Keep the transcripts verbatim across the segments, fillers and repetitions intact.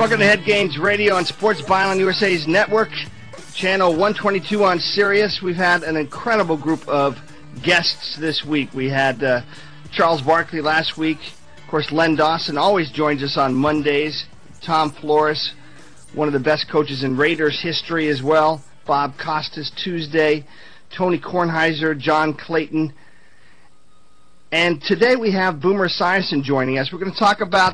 Welcome to Head Games Radio on Sports Byline U S A's network, channel one twenty-two on Sirius. We've had an incredible group of guests this week. We had uh, Charles Barkley last week. Of course, Len Dawson always joins us on Mondays. Tom Flores, one of the best coaches in Raiders history as well. Bob Costas Tuesday. Tony Kornheiser, John Clayton. And today we have Boomer Esiason joining us. We're going to talk about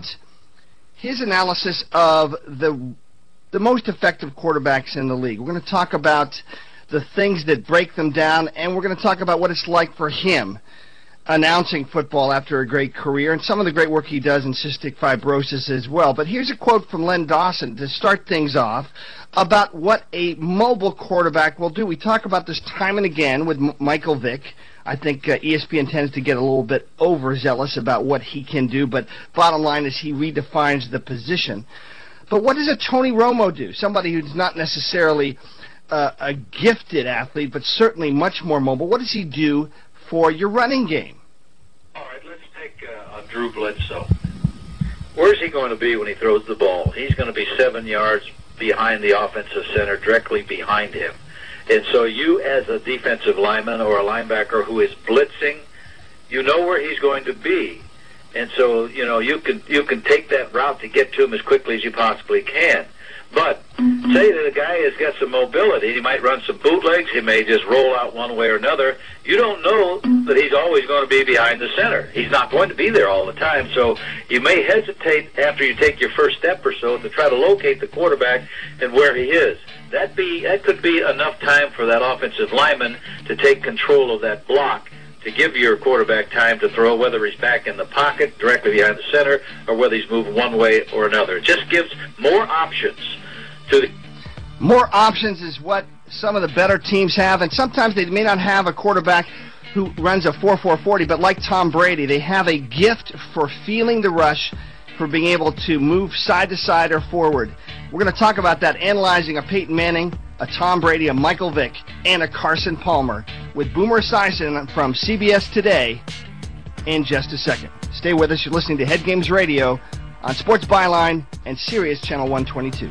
his analysis of the the most effective quarterbacks in the league. We're going to talk about the things that break them down, and we're going to talk about what it's like for him announcing football after a great career and some of the great work he does in cystic fibrosis as well. But here's a quote from Len Dawson to start things off about what a mobile quarterback will do. We talk about this time and again with M- Michael Vick. I think uh, E S P N tends to get a little bit overzealous about what he can do, but bottom line is he redefines the position. But what does a Tony Romo do? Somebody who's not necessarily uh, a gifted athlete, but certainly much more mobile. What does he do for your running game? All right, let's take uh, Drew Bledsoe. Where's he going to be when he throws the ball? He's going to be seven yards behind the offensive center, directly behind him. And so you, as a defensive lineman or a linebacker who is blitzing, you know where he's going to be. And so, you know, you can you can take that route to get to him as quickly as you possibly can. But say that a guy has got some mobility, he might run some bootlegs, he may just roll out one way or another. You don't know that he's always going to be behind the center. He's not going to be there all the time. So you may hesitate after you take your first step or so to try to locate the quarterback and where he is. That be that could be enough time for that offensive lineman to take control of that block, to give your quarterback time to throw, whether he's back in the pocket, directly behind the center, or whether he's moving one way or another. It just gives more options to the... More options is what some of the better teams have, and sometimes they may not have a quarterback who runs a four four forty, but like Tom Brady, they have a gift for feeling the rush, for being able to move side to side or forward. We're going to talk about that, analyzing a Peyton Manning, a Tom Brady, a Michael Vick, and a Carson Palmer with Boomer Esiason from C B S Today in just a second. Stay with us. You're listening to Head Games Radio on Sports Byline and Sirius Channel one twenty-two.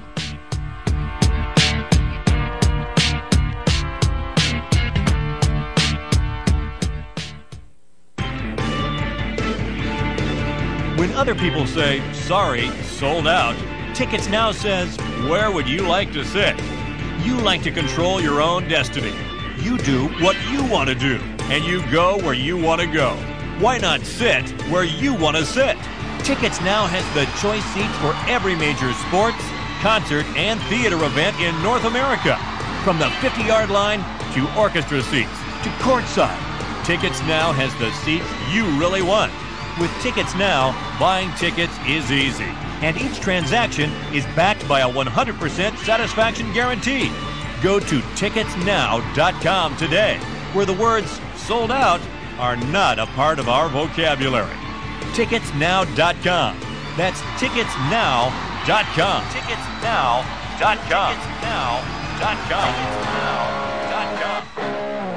When other people say, sorry, sold out, Tickets Now says, where would you like to sit? You like to control your own destiny. You do what you want to do, and you go where you want to go. Why not sit where you want to sit? Tickets Now has the choice seats for every major sports, concert, and theater event in North America. From the fifty-yard line to orchestra seats to courtside, Tickets Now has the seats you really want. With Tickets Now, buying tickets is easy, and each transaction is backed by a one hundred percent satisfaction guarantee. Go to tickets now dot com today, where the words sold out are not a part of our vocabulary. tickets now dot com. That's tickets now dot com. tickets now dot com. tickets now dot com. tickets now dot com.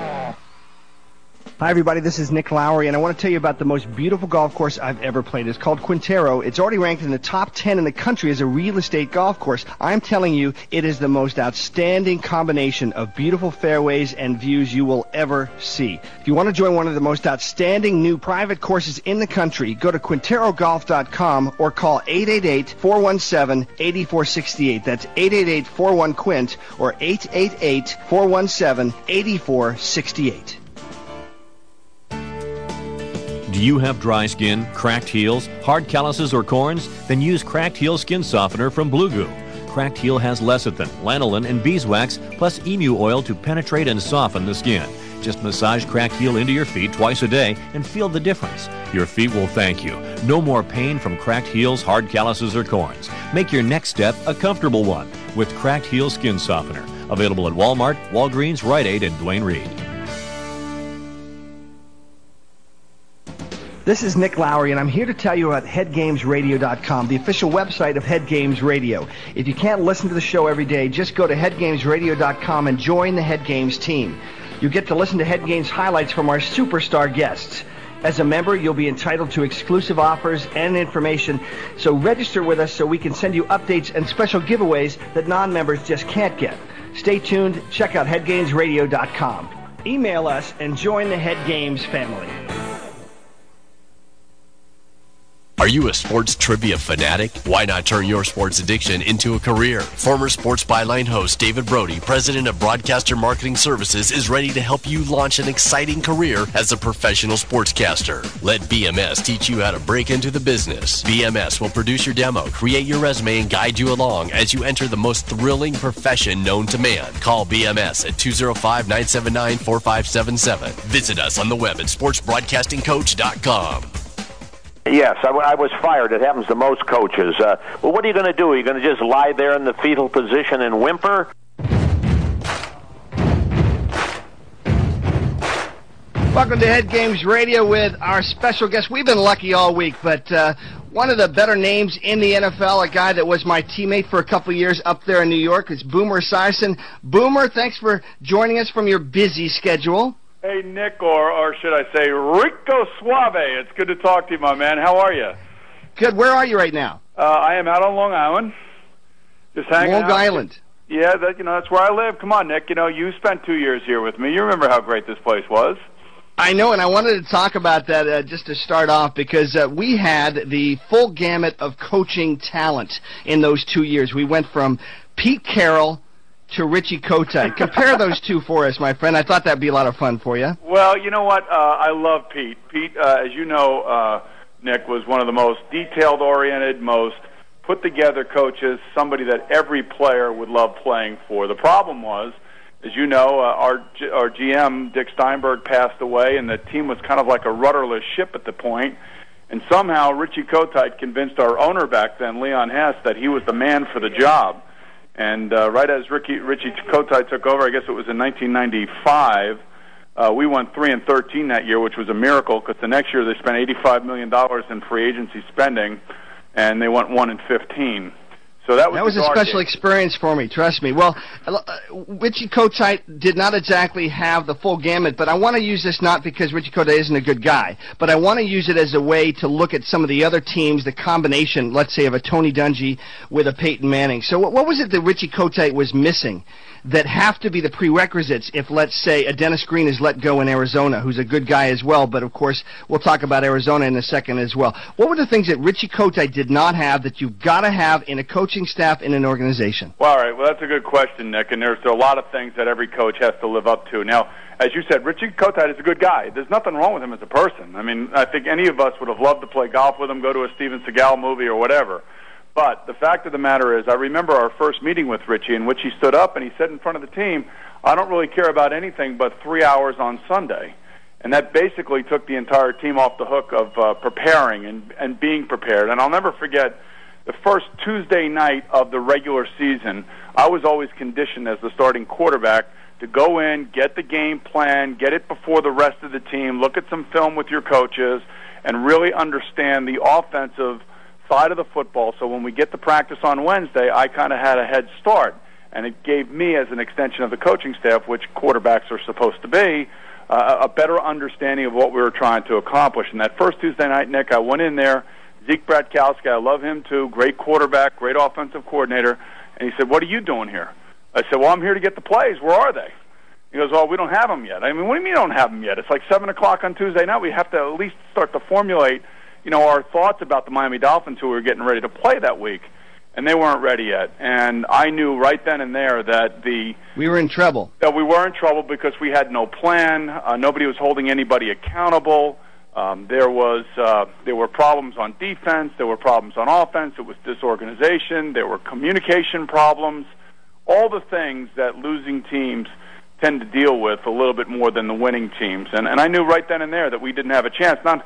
Hi, everybody. This is Nick Lowry, and I want to tell you about the most beautiful golf course I've ever played. It's called Quintero. It's already ranked in the top ten in the country as a real estate golf course. I'm telling you, it is the most outstanding combination of beautiful fairways and views you will ever see. If you want to join one of the most outstanding new private courses in the country, go to quintero golf dot com or call eight eight eight, four one seven, eight four six eight. That's eight eight eight, four one, Quint or eight eight eight, four one seven, eight four six eight. Do you have dry skin, cracked heels, hard calluses, or corns? Then use Cracked Heel Skin Softener from Blue Goo. Cracked Heel has lecithin, lanolin, and beeswax, plus emu oil to penetrate and soften the skin. Just massage Cracked Heel into your feet twice a day and feel the difference. Your feet will thank you. No more pain from cracked heels, hard calluses, or corns. Make your next step a comfortable one with Cracked Heel Skin Softener. Available at Walmart, Walgreens, Rite Aid, and Duane Reade. This is Nick Lowry, and I'm here to tell you about head games radio dot com, the official website of Head Games Radio. If you can't listen to the show every day, just go to head games radio dot com and join the Head Games team. You get to listen to Head Games highlights from our superstar guests. As a member, you'll be entitled to exclusive offers and information, so register with us so we can send you updates and special giveaways that non-members just can't get. Stay tuned. Check out head games radio dot com. Email us and join the Head Games family. Are you a sports trivia fanatic? Why not turn your sports addiction into a career? Former Sports Byline host David Brody, president of Broadcaster Marketing Services, is ready to help you launch an exciting career as a professional sportscaster. Let B M S teach you how to break into the business. B M S will produce your demo, create your resume, and guide you along as you enter the most thrilling profession known to man. Call B M S at two oh five, nine seven nine, four five seven seven. Visit us on the web at sports broadcasting coach dot com. Yes, I, w- I was fired. It happens to most coaches. Uh, well, what are you going to do? Are you going to just lie there in the fetal position and whimper? Welcome to Head Games Radio with our special guest. We've been lucky all week, but uh, one of the better names in the N F L, a guy that was my teammate for a couple of years up there in New York, is Boomer Esiason. Boomer, thanks for joining us from your busy schedule. Hey, Nick, or or should I say Rico Suave. It's good to talk to you, my man. How are you? Good. Where are you right now? Uh, I am out on Long Island. Just hanging Long out. Island. Yeah, that, you know, that's where I live. Come on, Nick. You know, you spent two years here with me. You remember how great this place was. I know, and I wanted to talk about that uh, just to start off because uh, we had the full gamut of coaching talent in those two years. We went from Pete Carroll to Richie Kotite. Compare those two for us, my friend. I thought that'd be a lot of fun for you. Well, you know what? Uh, I love Pete. Pete, uh, as you know, uh, Nick, was one of the most detailed-oriented, most put-together coaches, somebody that every player would love playing for. The problem was, as you know, uh, our, G- our G M, Dick Steinberg, passed away, and the team was kind of like a rudderless ship at the point. And somehow Richie Kotite convinced our owner back then, Leon Hess, that he was the man for the job. And uh, right as Ricky, Richie Kotite took over, I guess it was in nineteen ninety-five, uh, we won three and thirteen that year, which was a miracle because the next year they spent eighty-five million dollars in free agency spending, and they went one and fifteen. So that was, that was a special experience for me, trust me. Well, uh, Richie Kotite did not exactly have the full gamut, but I want to use this not because Richie Kotite isn't a good guy, but I want to use it as a way to look at some of the other teams, the combination, let's say, of a Tony Dungy with a Peyton Manning. So what, what was it that Richie Kotite was missing that have to be the prerequisites if, let's say, a Dennis Green is let go in Arizona, who's a good guy as well, but, of course, we'll talk about Arizona in a second as well. What were the things that Richie Kotite did not have that you've got to have in a coaching staff in an organization? Well, all right. Well, that's a good question, Nick, and there's a lot of things that every coach has to live up to. Now, as you said, Richie Kotite is a good guy. There's nothing wrong with him as a person. I mean, I think any of us would have loved to play golf with him, go to a Steven Seagal movie or whatever. But the fact of the matter is, I remember our first meeting with Richie in which he stood up and he said in front of the team, I don't really care about anything but three hours on Sunday. And that basically took the entire team off the hook of uh, preparing and, and being prepared. And I'll never forget the first Tuesday night of the regular season, I was always conditioned as the starting quarterback to go in, get the game plan, get it before the rest of the team, look at some film with your coaches, and really understand the offensive side of the football, so when we get to practice on Wednesday, I kind of had a head start, and it gave me, as an extension of the coaching staff, which quarterbacks are supposed to be, uh, a better understanding of what we were trying to accomplish. And that first Tuesday night, Nick, I went in there, Zeke Bratkowski, I love him too, great quarterback, great offensive coordinator, and he said, what are you doing here? I said, well, I'm here to get the plays. Where are they? He goes, well, we don't have them yet. I mean, what do you mean you don't have them yet? It's like seven o'clock on Tuesday night. We have to at least start to formulate you know, our thoughts about the Miami Dolphins who were getting ready to play that week, and they weren't ready yet. And I knew right then and there that the we were in trouble. That we were in trouble because we had no plan. Uh, nobody was holding anybody accountable. Um, there was uh, there were problems on defense. There were problems on offense. It was disorganization. There were communication problems. All the things that losing teams tend to deal with a little bit more than the winning teams. And and I knew right then and there that we didn't have a chance. Not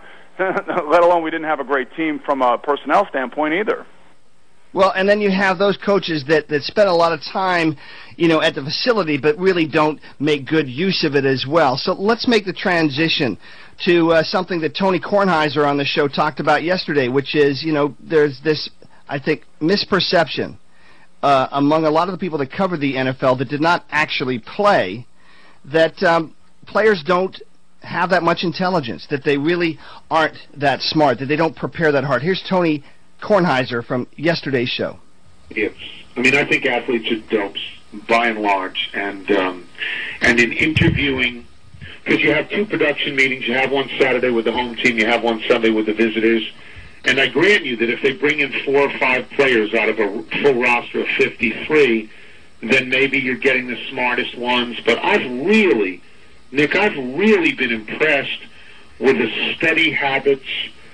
let alone we didn't have a great team from a personnel standpoint either. Well, and then you have those coaches that, that spend a lot of time, you know, at the facility, but really don't make good use of it as well. So let's make the transition to uh, something that Tony Kornheiser on the show talked about yesterday, which is, you know, there's this, I think, misperception uh, among a lot of the people that cover the N F L that did not actually play, that um, players don't have that much intelligence, that they really aren't that smart, that they don't prepare that hard. Here's Tony Kornheiser from yesterday's show. Yeah. I mean, I think athletes are dopes, by and large, and um, and in interviewing, because you have two production meetings, you have one Saturday with the home team, you have one Sunday with the visitors, and I grant you that if they bring in four or five players out of a full roster of fifty-three, then maybe you're getting the smartest ones. But I've really, Nick, I've really been impressed with the steady habits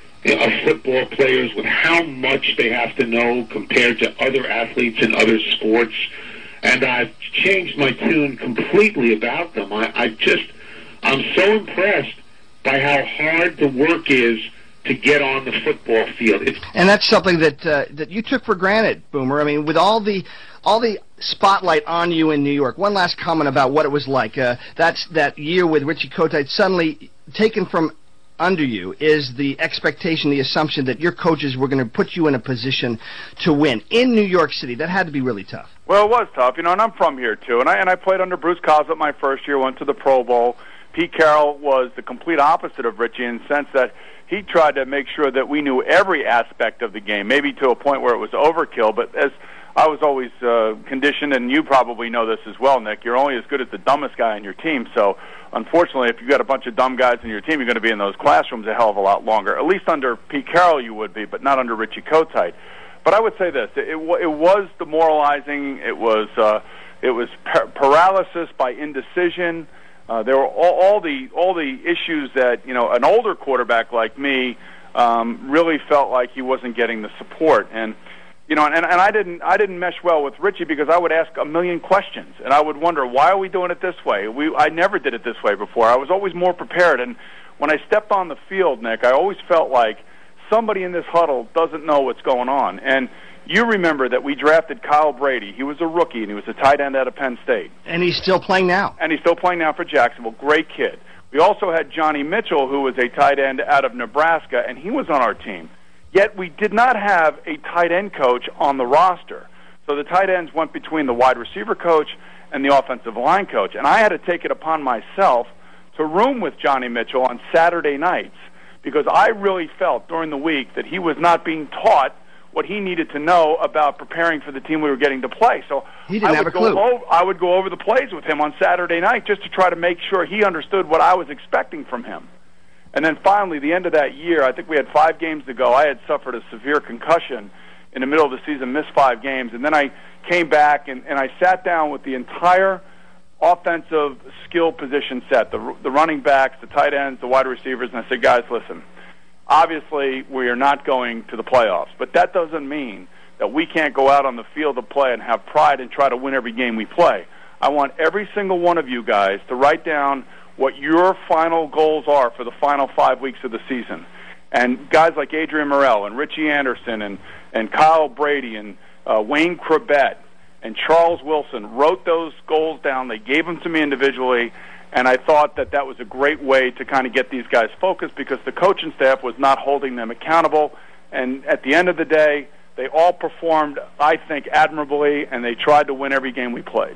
of football players, with how much they have to know compared to other athletes in other sports. And I've changed my tune completely about them. I, I just, I'm so impressed by how hard the work is to get on the football field. It's and that's something that uh, that you took for granted, Boomer. I mean, with all the all the spotlight on you in New York. One last comment about what it was like. Uh, that's that year with Richie Kotite suddenly taken from under you is the expectation, the assumption that your coaches were going to put you in a position to win in New York City. That had to be really tough. Well, it was tough, you know, and I'm from here too, and I and I played under Bruce Coslet my first year, went to the Pro Bowl. Pete Carroll was the complete opposite of Richie in the sense that he tried to make sure that we knew every aspect of the game, maybe to a point where it was overkill, but as I was always uh, conditioned, and you probably know this as well, Nick, you're only as good as the dumbest guy on your team, so unfortunately, if you've got a bunch of dumb guys in your team, you're going to be in those classrooms a hell of a lot longer. At least under Pete Carroll you would be, but not under Richie Kotite. But I would say this, it, it, it was demoralizing, it was, uh, it was par- paralysis by indecision. Uh, there were all, all the all the issues that, you know, an older quarterback like me um, really felt like he wasn't getting the support. And you know, and, and I didn't I didn't mesh well with Richie because I would ask a million questions, and I would wonder, why are we doing it this way? We I never did it this way before. I was always more prepared, and when I stepped on the field, Nick, I always felt like somebody in this huddle doesn't know what's going on. And you remember that we drafted Kyle Brady. He was a rookie, and he was a tight end out of Penn State. And he's still playing now. And he's still playing now for Jacksonville. Great kid. We also had Johnny Mitchell, who was a tight end out of Nebraska, and he was on our team. Yet we did not have a tight end coach on the roster. So the tight ends went between the wide receiver coach and the offensive line coach. And I had to take it upon myself to room with Johnny Mitchell on Saturday nights because I really felt during the week that he was not being taught what he needed to know about preparing for the team we were getting to play. So he didn't I would have a go clue. Over, I would go over the plays with him on Saturday night just to try to make sure he understood what I was expecting from him. And then finally, the end of that year, I think we had five games to go. I had suffered a severe concussion in the middle of the season, missed five games. And then I came back, and, and I sat down with the entire offensive skill position set, the, the running backs, the tight ends, the wide receivers, and I said, guys, listen, obviously we are not going to the playoffs, but that doesn't mean that we can't go out on the field of play and have pride and try to win every game we play. I want every single one of you guys to write down what your final goals are for the final five weeks of the season. And guys like Adrian Morrell and Richie Anderson and, and Kyle Brady and uh, Wayne Crabette and Charles Wilson wrote those goals down. They gave them to me individually, and I thought that that was a great way to kind of get these guys focused because the coaching staff was not holding them accountable. And at the end of the day, they all performed, I think, admirably, and they tried to win every game we played.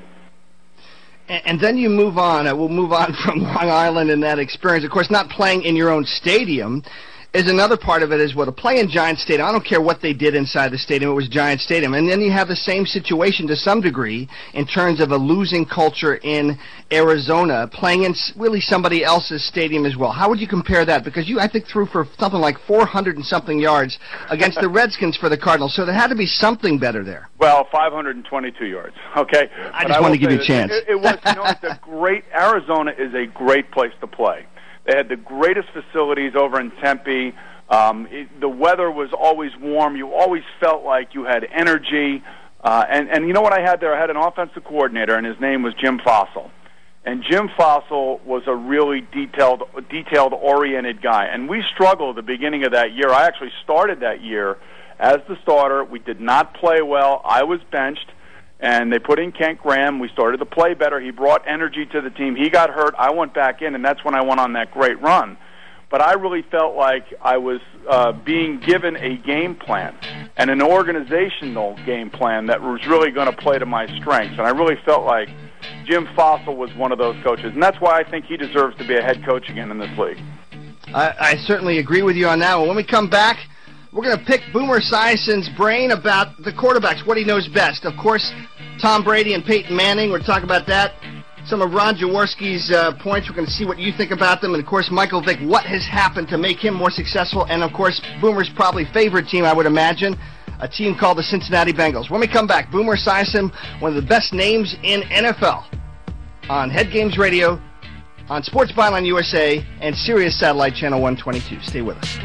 And then you move on. Uh, we'll move on from Long Island and that experience. Of course, not playing in your own stadium is another part of it as well. To play in Giant Stadium, I don't care what they did inside the stadium, it was Giant Stadium. And then you have the same situation to some degree in terms of a losing culture in Arizona, playing in really somebody else's stadium as well. How would you compare that? Because you, I think, threw for something like four hundred and something yards against the Redskins for the Cardinals, so there had to be something better there. Well, five hundred twenty-two yards, okay? I just want to give you a chance. It, it was, you know, it's a great, Arizona is a great place to play. They had the greatest facilities over in Tempe. Um, it, the weather was always warm. You always felt like you had energy. Uh, and, and you know what I had there? I had an offensive coordinator, and his name was Jim Fossil. And Jim Fossil was a really detailed, detailed-oriented guy. And we struggled at the beginning of that year. I actually started that year as the starter. We did not play well. I was benched. And they put in Kent Graham. We started to play better. He brought energy to the team. He got hurt. I went back in, and that's when I went on that great run. But I really felt like I was uh, being given a game plan and an organizational game plan that was really going to play to my strengths. And I really felt like Jim Fossil was one of those coaches, and that's why I think he deserves to be a head coach again in this league. I, I certainly agree with you on that one. When we come back, we're going to pick Boomer Esiason's brain about the quarterbacks, what he knows best. Of course, Tom Brady and Peyton Manning, we're talking about that. Some of Ron Jaworski's uh, points, we're going to see what you think about them. And, of course, Michael Vick, what has happened to make him more successful. And, of course, Boomer's probably favorite team, I would imagine, a team called the Cincinnati Bengals. When we come back, Boomer Esiason, one of the best names in N F L, on Head Games Radio, on Sports Byline U S A, and Sirius Satellite Channel one twenty-two. Stay with us.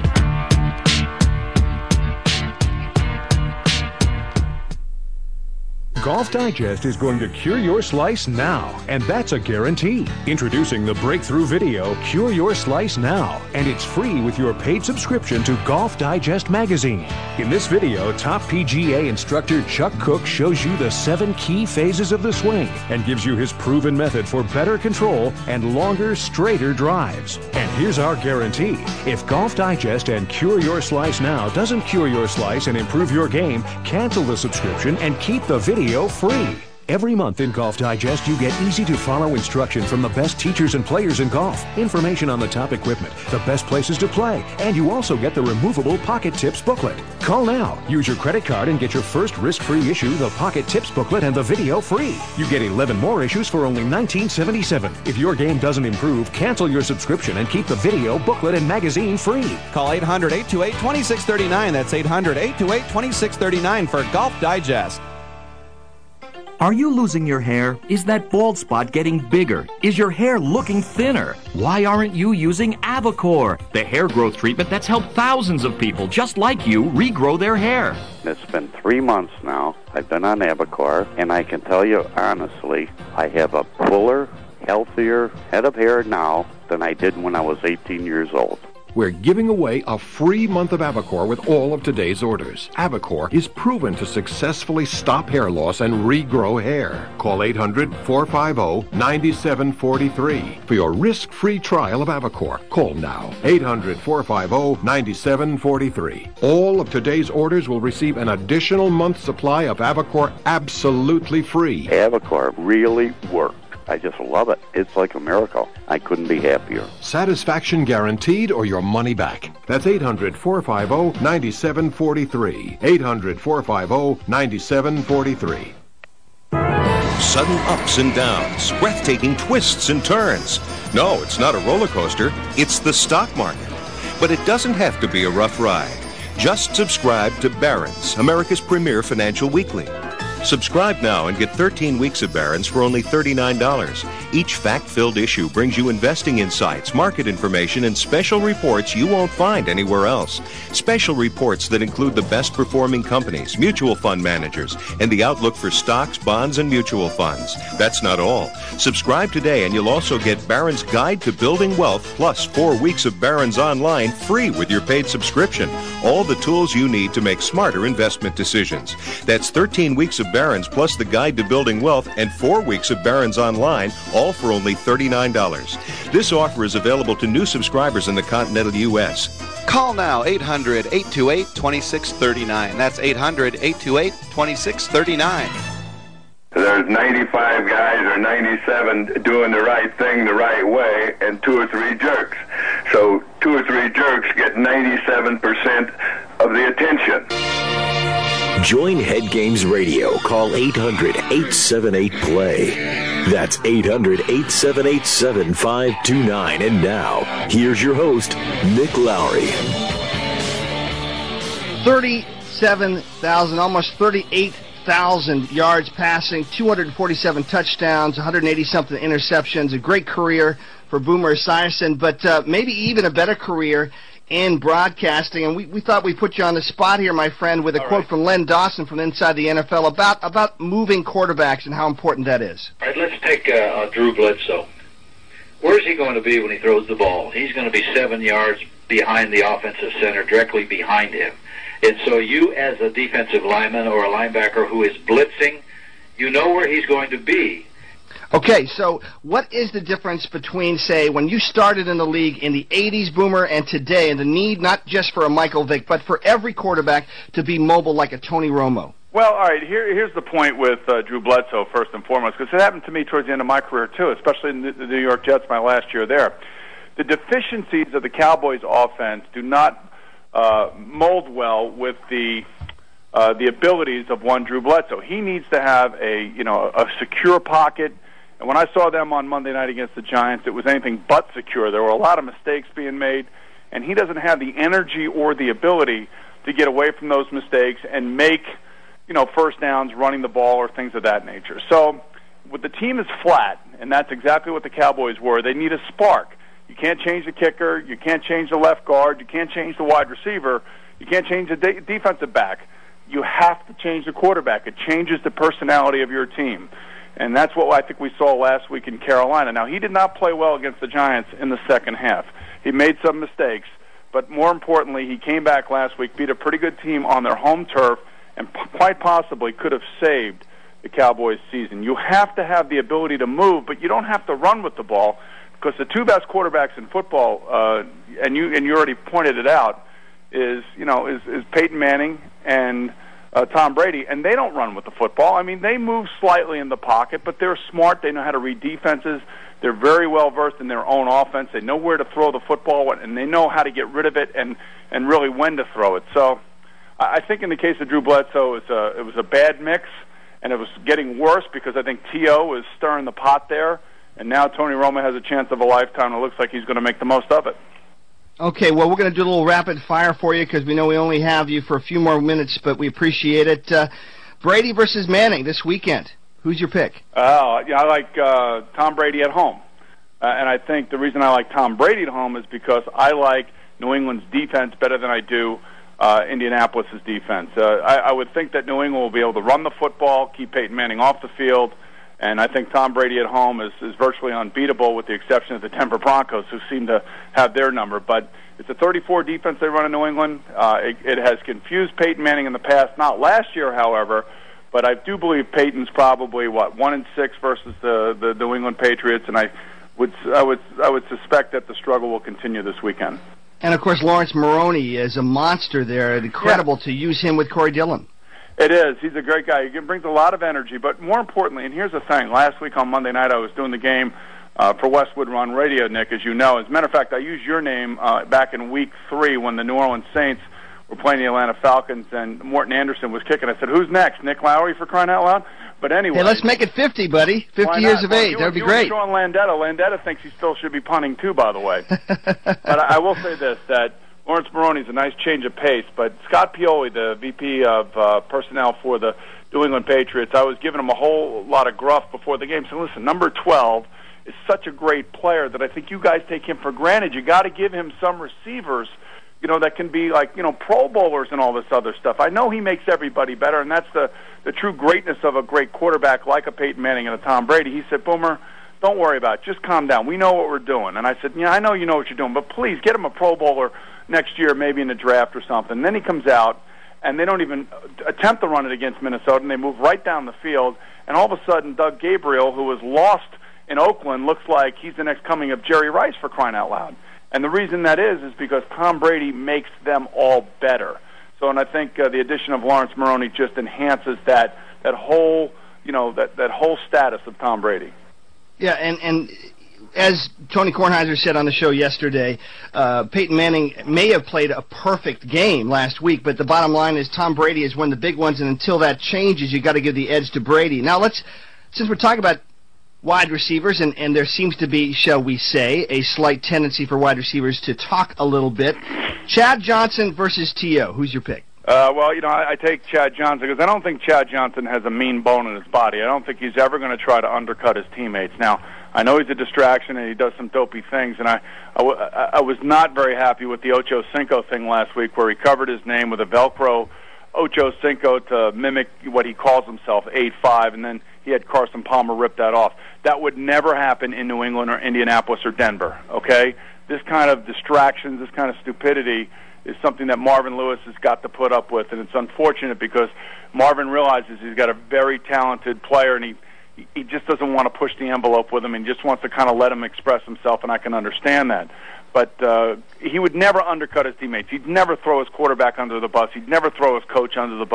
Golf Digest is going to cure your slice now, and that's a guarantee. Introducing the breakthrough video, Cure Your Slice Now, and it's free with your paid subscription to Golf Digest magazine. In this video, top P G A instructor Chuck Cook shows you the seven key phases of the swing and gives you his proven method for better control and longer, straighter drives. And here's our guarantee. If Golf Digest and Cure Your Slice Now doesn't cure your slice and improve your game, cancel the subscription and keep the video free. Every month in Golf Digest, you get easy-to-follow instruction from the best teachers and players in golf, information on the top equipment, the best places to play, and you also get the removable Pocket Tips booklet. Call now. Use your credit card and get your first risk-free issue, the Pocket Tips booklet, and the video free. You get eleven more issues for only nineteen seventy-seven. If your game doesn't improve, cancel your subscription and keep the video, booklet, and magazine free. Call eight hundred, eight two eight, two six three nine. That's eight hundred, eight two eight, two six three nine for Golf Digest. Are you losing your hair? Is that bald spot getting bigger? Is your hair looking thinner? Why aren't you using Avocor, the hair growth treatment that's helped thousands of people just like you regrow their hair? It's been three months now. I've been on Avocor, and I can tell you honestly, I have a fuller, healthier head of hair now than I did when I was eighteen years old. We're giving away a free month of Avocor with all of today's orders. Avocor is proven to successfully stop hair loss and regrow hair. Call eight hundred, four five zero, nine seven four three for your risk-free trial of Avocor. Call now. eight hundred, four five zero, nine seven four three. All of today's orders will receive an additional month's supply of Avocor absolutely free. Avocor really works. I just love it. It's like a miracle. I couldn't be happier. Satisfaction guaranteed or your money back. That's eight hundred, four five zero, nine seven four three. eight hundred, four five zero, nine seven four three. Sudden ups and downs, breathtaking twists and turns. No, it's not a roller coaster. It's the stock market. But it doesn't have to be a rough ride. Just subscribe to Barron's, America's premier financial weekly. Subscribe now and get thirteen weeks of Barron's for only thirty-nine dollars. Each fact-filled issue brings you investing insights, market information, and special reports you won't find anywhere else. Special reports that include the best-performing companies, mutual fund managers, and the outlook for stocks, bonds, and mutual funds. That's not all. Subscribe today and you'll also get Barron's Guide to Building Wealth plus four weeks of Barron's Online free with your paid subscription. All the tools you need to make smarter investment decisions. That's thirteen weeks of Barron's plus the Guide to Building Wealth and four weeks of Barron's Online, all for only thirty-nine dollars. This offer is available to new subscribers in the continental U S Call now, eight hundred, eight two eight, two six three nine. That's eight hundred, eight two eight, two six three nine. There's ninety-five guys or ninety-seven doing the right thing the right way and two or three jerks. So two or three jerks get ninety-seven percent of the attention. Join Head Games Radio. Call eight hundred, eight seven eight, play. That's eight hundred, eight seven eight, seven five two nine. And now, here's your host, Nick Lowry. thirty-seven thousand, almost thirty-eight thousand yards passing, two hundred forty-seven touchdowns, one hundred eighty-something interceptions, a great career for Boomer Esiason, but uh, maybe even a better career in broadcasting. And we, we thought we'd put you on the spot here, my friend, with a All quote right. from Len Dawson from inside the N F L about, about moving quarterbacks and how important that is. All right, let's take uh, uh, Drew Bledsoe. Where's he going to be when he throws the ball? He's going to be seven yards behind the offensive center, directly behind him. And so you, as a defensive lineman or a linebacker who is blitzing, you know where he's going to be. Okay, so what is the difference between, say, when you started in the league in the eighties, Boomer, and today, and the need not just for a Michael Vick, but for every quarterback to be mobile like a Tony Romo? Well, all right, here, here's the point with uh, Drew Bledsoe, first and foremost, because it happened to me towards the end of my career, too, especially in the, the New York Jets my last year there. The deficiencies of the Cowboys' offense do not uh, mold well with the uh, the abilities of one Drew Bledsoe. He needs to have a, you know, a secure pocket. And when I saw them on Monday night against the Giants, it was anything but secure. There were a lot of mistakes being made, and he doesn't have the energy or the ability to get away from those mistakes and make, you know, first downs, running the ball, or things of that nature. So, when the team is flat, and that's exactly what the Cowboys were, they need a spark. You can't change the kicker. You can't change the left guard. You can't change the wide receiver. You can't change the de- defensive back. You have to change the quarterback. It changes the personality of your team. And that's what I think we saw last week in Carolina. Now, he did not play well against the Giants in the second half. He made some mistakes. But more importantly, he came back last week, beat a pretty good team on their home turf, and p- quite possibly could have saved the Cowboys' season. You have to have the ability to move, but you don't have to run with the ball, because the two best quarterbacks in football, uh, and you and you already pointed it out, is you know is, is Peyton Manning and uh, Tom Brady, and they don't run with the football. I mean, they move slightly in the pocket, but they're smart. They know how to read defenses. They're very well versed in their own offense. They know where to throw the football, and they know how to get rid of it, and and really when to throw it. So, I think in the case of Drew Bledsoe, it was a, it was a bad mix, and it was getting worse because I think T O is stirring the pot there. And now Tony Romo has a chance of a lifetime. It looks like he's going to make the most of it. Okay, well, we're going to do a little rapid fire for you because we know we only have you for a few more minutes, but we appreciate it. Uh, Brady versus Manning this weekend. Who's your pick? Oh, yeah, I like uh, Tom Brady at home. Uh, and I think the reason I like Tom Brady at home is because I like New England's defense better than I do uh, Indianapolis' defense. Uh, I, I would think that New England will be able to run the football, keep Peyton Manning off the field. And I think Tom Brady at home is, is virtually unbeatable with the exception of the Denver Broncos, who seem to have their number. But it's a thirty-four defense they run in New England. Uh, it, it has confused Peyton Manning in the past, not last year, however, but I do believe Peyton's probably, what, one and six versus the, the New England Patriots, and I would, I would, I would suspect that the struggle will continue this weekend. And, of course, Lawrence Maroney is a monster there. Incredible yeah. to use him with Corey Dillon. It is. He's a great guy. He brings a lot of energy. But more importantly, and here's the thing, last week on Monday night I was doing the game uh, for Westwood Run Radio, Nick, as you know. As a matter of fact, I used your name uh, back in week three when the New Orleans Saints were playing the Atlanta Falcons and Morton Anderson was kicking. I said, who's next? Nick Lowry, for crying out loud? But anyway. Hey, let's make it fifty, buddy. fifty years of well, age. You, that would be you great. You were showing Landetta. Landetta thinks he still should be punting, too, by the way. But I, I will say this, that Lawrence Maroney's a nice change of pace, but Scott Pioli, the V P of uh, personnel for the New England Patriots, I was giving him a whole lot of gruff before the game. So listen, number twelve is such a great player that I think you guys take him for granted. You got to give him some receivers, you know, that can be like, you know, Pro Bowlers and all this other stuff. I know he makes everybody better, and that's the, the true greatness of a great quarterback like a Peyton Manning and a Tom Brady. He said, Boomer, don't worry about it. Just calm down. We know what we're doing. And I said, yeah, I know you know what you're doing, but please get him a Pro Bowler next year, maybe in the draft or something. And then he comes out, and they don't even attempt to run it against Minnesota, and they move right down the field. And all of a sudden, Doug Gabriel, who was lost in Oakland, looks like he's the next coming of Jerry Rice, for crying out loud. And the reason that is is because Tom Brady makes them all better. So, and I think uh, the addition of Lawrence Maroney just enhances that that whole, you know, that that whole status of Tom Brady. Yeah, and and. As Tony Kornheiser said on the show yesterday, uh, Peyton Manning may have played a perfect game last week, but the bottom line is Tom Brady is one of the big ones, and until that changes, you got to give the edge to Brady. Now, let's, since we're talking about wide receivers, and, and there seems to be, shall we say, a slight tendency for wide receivers to talk a little bit. Chad Johnson versus T O Who's your pick? Uh, well, you know, I, I take Chad Johnson because I don't think Chad Johnson has a mean bone in his body. I don't think he's ever going to try to undercut his teammates. Now, I know he's a distraction and he does some dopey things, and I, I, w- I was not very happy with the Ocho Cinco thing last week where he covered his name with a Velcro Ocho Cinco to mimic what he calls himself, eight five, and then he had Carson Palmer rip that off. That would never happen in New England or Indianapolis or Denver, okay? This kind of distractions, this kind of stupidity is something that Marvin Lewis has got to put up with, and it's unfortunate because Marvin realizes he's got a very talented player, and he he just doesn't want to push the envelope with him, and just wants to kind of let him express himself, and I can understand that. But uh, he would never undercut his teammates. He'd never throw his quarterback under the bus. He'd never throw his coach under the bus.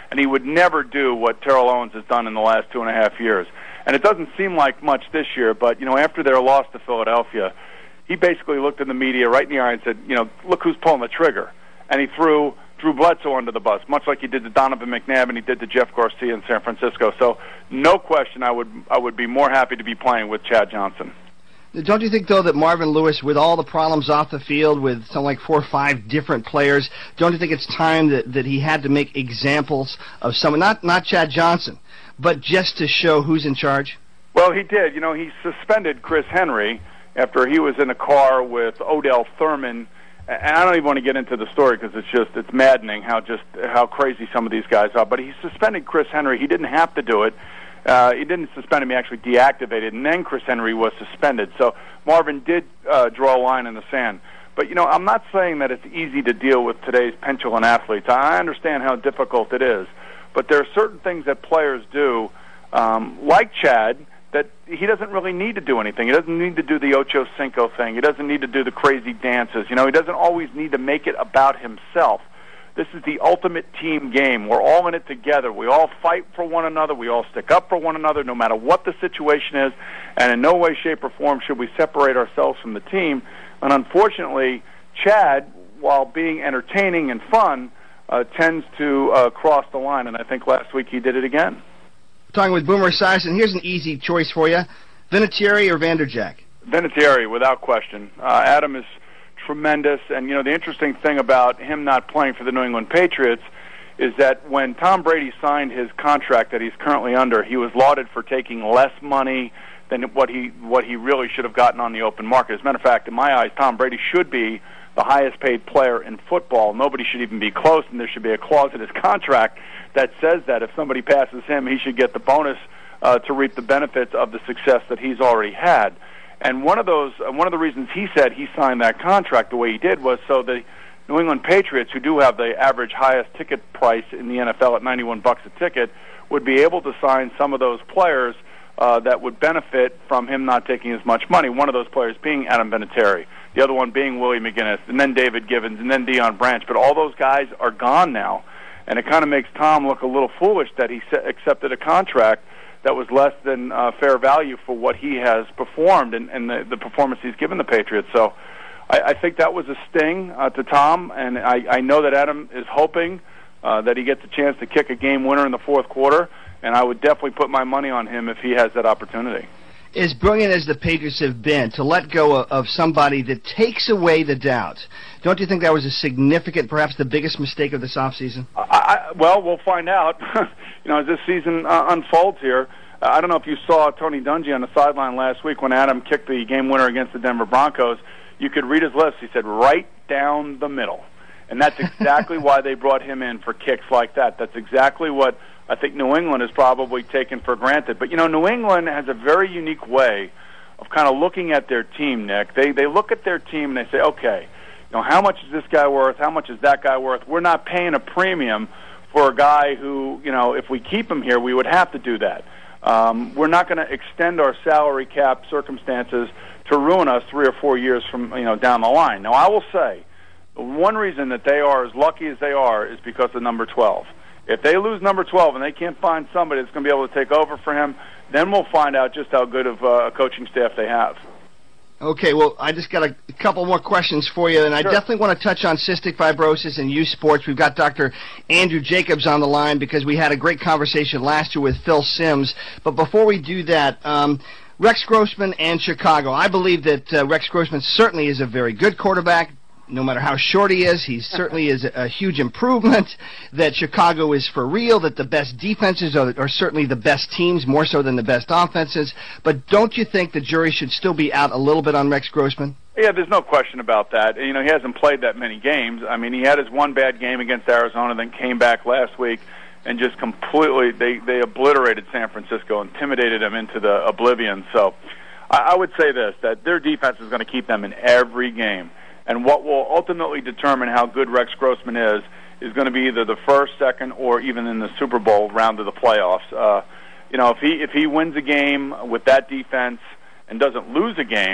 and he would never do what Terrell Owens has done in the last two and a half years. And it doesn't seem like much this year, but, you know, after their loss to Philadelphia, he basically looked in the media right in the eye and said, you know, look who's pulling the trigger. And he threw Drew Bledsoe under the bus, much like he did to Donovan McNabb and he did to Jeff Garcia in San Francisco. So no question I would I would be more happy to be playing with Chad Johnson. Don't you think, though, that Marvin Lewis, with all the problems off the field, with something like four or five different players, don't you think it's time that, that he had to make examples of someone, not, not Chad Johnson, but just to show who's in charge? Well, he did. You know, he suspended Chris Henry after he was in a car with Odell Thurman. And I don't even want to get into the story because it's just, it's maddening how just, how crazy some of these guys are. But he suspended Chris Henry. He didn't have to do it. Uh, he didn't suspend him, he actually deactivated, and then Chris Henry was suspended. So Marvin did uh, draw a line in the sand. But, you know, I'm not saying that it's easy to deal with today's petulant athletes. I understand how difficult it is. But there are certain things that players do, um, like Chad, that he doesn't really need to do anything. He doesn't need to do the Ocho Cinco thing. He doesn't need to do the crazy dances. You know, he doesn't always need to make it about himself. This is the ultimate team game. We're all in it together. We all fight for one another. We all stick up for one another no matter what the situation is. And in no way, shape, or form should we separate ourselves from the team. And unfortunately, Chad, while being entertaining and fun, uh, tends to uh, cross the line. And I think last week he did it again. Talking with Boomer Esiason, here's an easy choice for you. Vinatieri or Vanderjagt? Vinatieri, without question. Uh, Adam is tremendous, and you know the interesting thing about him not playing for the New England Patriots is that when Tom Brady signed his contract that he's currently under, he was lauded for taking less money than what he what he really should have gotten on the open market. As a matter of fact, in my eyes, Tom Brady should be the highest paid player in football. Nobody should even be close, and there should be a clause in his contract that says that if somebody passes him, he should get the bonus uh, to reap the benefits of the success that he's already had. And one of those, uh, one of the reasons he said he signed that contract the way he did was so the New England Patriots, who do have the average highest ticket price in the N F L at ninety-one bucks a ticket, would be able to sign some of those players uh, that would benefit from him not taking as much money. One of those players being Adam Vinatieri, the other one being Willie McGinnis, and then David Givens, and then Deion Branch. But all those guys are gone now, and it kind of makes Tom look a little foolish that he accepted a contract that was less than uh, fair value for what he has performed and, and the, the performance he's given the Patriots. So I, I think that was a sting uh, to Tom, and I, I know that Adam is hoping uh, that he gets a chance to kick a game winner in the fourth quarter, and I would definitely put my money on him if he has that opportunity. As brilliant as the Patriots have been, to let go of, of somebody that takes away the doubt, don't you think that was a significant, perhaps the biggest mistake of this offseason? I, I, well, we'll find out. You know, as this season uh, unfolds here, uh, I don't know if you saw Tony Dungy on the sideline last week when Adam kicked the game winner against the Denver Broncos. You could read his lips. He said, right down the middle. And that's exactly why they brought him in for kicks like that. That's exactly what I think New England has probably taken for granted. But, you know, New England has a very unique way of kind of looking at their team, Nick. They they look at their team and they say, okay, you know, how much is this guy worth? How much is that guy worth? We're not paying a premium for a guy who, you know, if we keep him here, we would have to do that. Um, we're not going to extend our salary cap circumstances to ruin us three or four years from, you know, down the line. Now, I will say, one reason that they are as lucky as they are is because of number twelve. If they lose number twelve and they can't find somebody that's going to be able to take over for him, then we'll find out just how good of uh, a coaching staff they have. Okay, well, I just got a couple more questions for you, and I sure. definitely want to touch on cystic fibrosis and youth sports. We've got Doctor Andrew Jacobs on the line because we had a great conversation last year with Phil Simms. But before we do that, um, Rex Grossman and Chicago. I believe that uh, Rex Grossman certainly is a very good quarterback. No matter how short he is, he certainly is a huge improvement, that Chicago is for real, that the best defenses are, are certainly the best teams, more so than the best offenses. But don't you think the jury should still be out a little bit on Rex Grossman? Yeah, there's no question about that. You know, he hasn't played that many games. I mean, he had his one bad game against Arizona, then came back last week and just completely, they, they obliterated San Francisco, intimidated them into the oblivion. So I, I would say this, that their defense is going to keep them in every game. And what will ultimately determine how good Rex Grossman is is going to be either the first, second, or even in the Super Bowl round of the playoffs. Uh, you know, if he if he wins a game with that defense and doesn't lose a game,